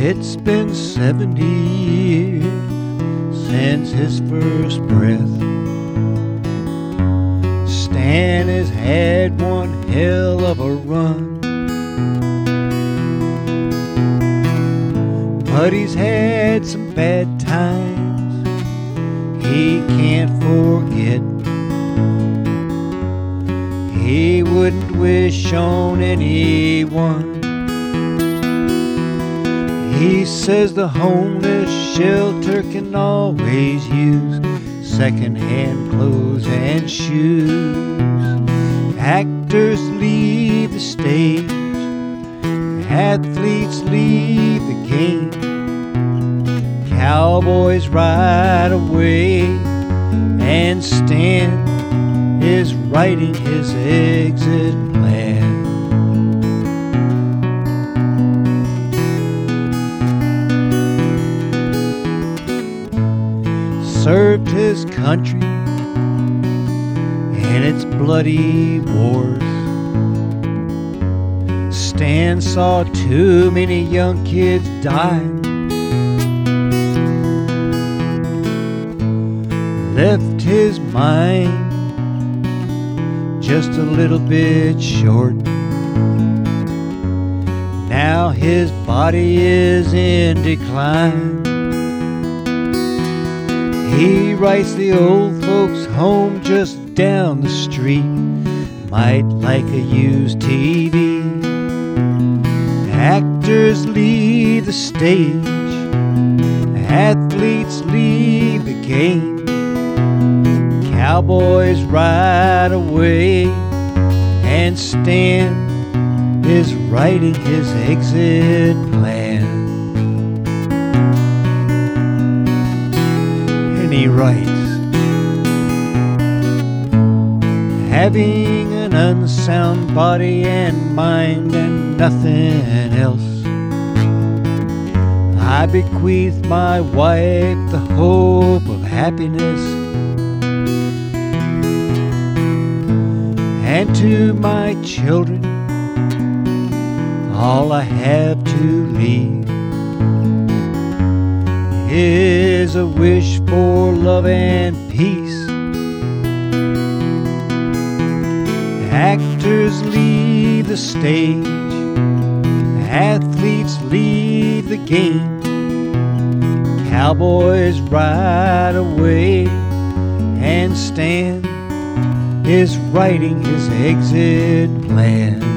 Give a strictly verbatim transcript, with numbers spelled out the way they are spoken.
It's been seventy years since his first breath. Stan has had one hell of a run, but he's had some bad times he can't forget. He wouldn't wish on anyone. He says the homeless shelter can always use second-hand clothes and shoes. Actors leave the stage, athletes leave the game. Cowboys ride away, and Stan is writing his exit plan. Served his country in its bloody wars. Stan saw too many young kids die. Left his mind just a little bit short. Now his body is in decline. He writes the old folks home just down the street might like a used T V. Actors leave the stage, athletes leave the game. Cowboys ride away, and Stan is writing his exit plan. And he writes, having an unsound body and mind and nothing else, I bequeath my wife the hope of happiness, and to my children all I have to leave is a wish for love and peace. Actors leave the stage, athletes leave the game. Cowboys ride away, and Stan is writing his exit plan.